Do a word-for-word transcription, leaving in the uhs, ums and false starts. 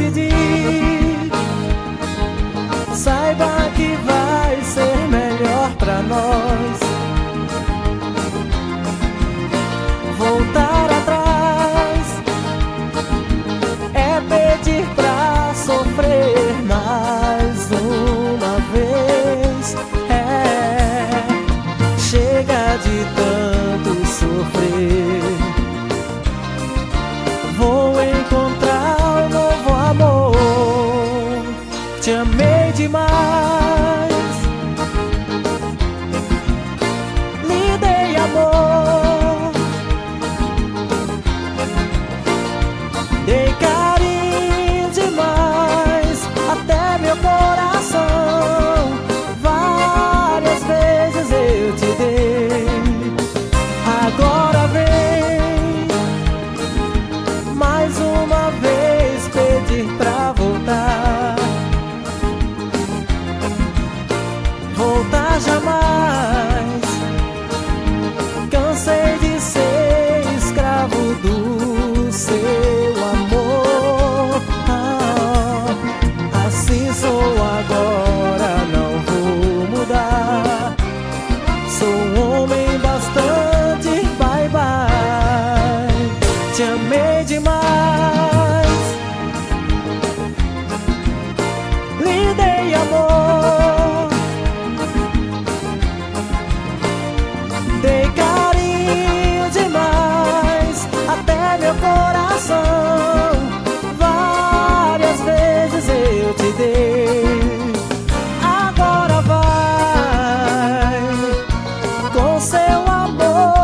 decidir, saiba que vai ser melhor pra nós. Voltar atrás é pedir pra sofrer mais uma vez. É, chega de tanto sofrer. Vou encontrar um novo amor. Te amei demais, lhe dei amor, dei carinho demais, até meu coração. Várias vezes eu te dei. Agora vem mais uma vez pedir pra voltar. Voltar jamais. Cansei de ser escravo do seu amor. Ah, assim sou agora, não vou mudar. Sou um homem bastante, bye bye. Te amei demais, lhe dei amor, dei carinho demais, até meu coração. Várias vezes eu te dei. Agora vai com seu